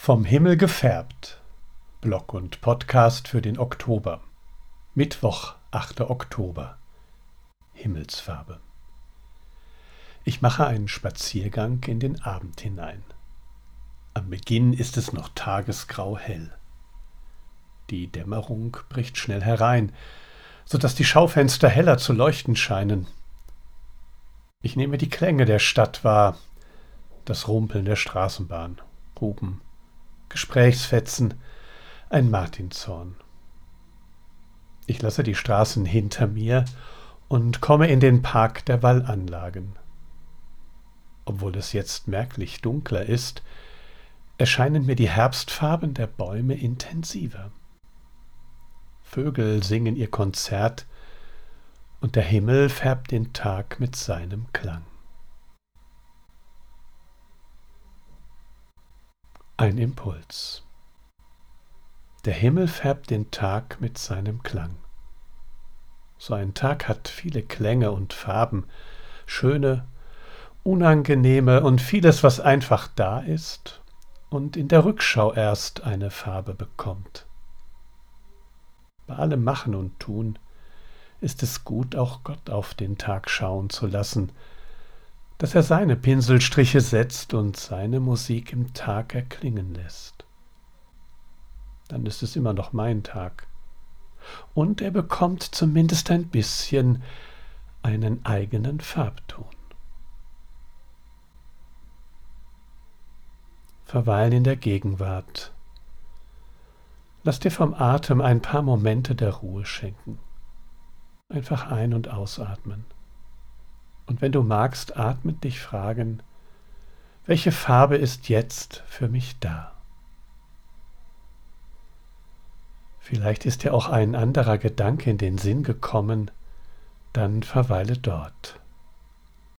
Vom Himmel gefärbt. Blog und Podcast für den Oktober. Mittwoch, 8. Oktober. Himmelsfarbe. Ich mache einen Spaziergang in den Abend hinein. Am Beginn ist es noch tagesgrau hell. Die Dämmerung bricht schnell herein, so dass die Schaufenster heller zu leuchten scheinen. Ich nehme die Klänge der Stadt wahr, das Rumpeln der Straßenbahn, Hupen, Gesprächsfetzen, ein Martinshorn. Ich lasse die Straßen hinter mir und komme in den Park der Wallanlagen. Obwohl es jetzt merklich dunkler ist, erscheinen mir die Herbstfarben der Bäume intensiver. Vögel singen ihr Konzert und der Himmel färbt den Tag mit seinem Klang. Ein Impuls. Der Himmel färbt den Tag mit seinem Klang. So ein Tag hat viele Klänge und Farben, schöne, unangenehme und vieles, was einfach da ist und in der Rückschau erst eine Farbe bekommt. Bei allem Machen und Tun ist es gut, auch Gott auf den Tag schauen zu lassen, dass er seine Pinselstriche setzt und seine Musik im Tag erklingen lässt. Dann ist es immer noch mein Tag. Und er bekommt zumindest ein bisschen einen eigenen Farbton. Verweilen in der Gegenwart. Lass dir vom Atem ein paar Momente der Ruhe schenken. Einfach ein- und ausatmen. Und wenn du magst, atme dich fragen, welche Farbe ist jetzt für mich da? Vielleicht ist dir auch ein anderer Gedanke in den Sinn gekommen, dann verweile dort.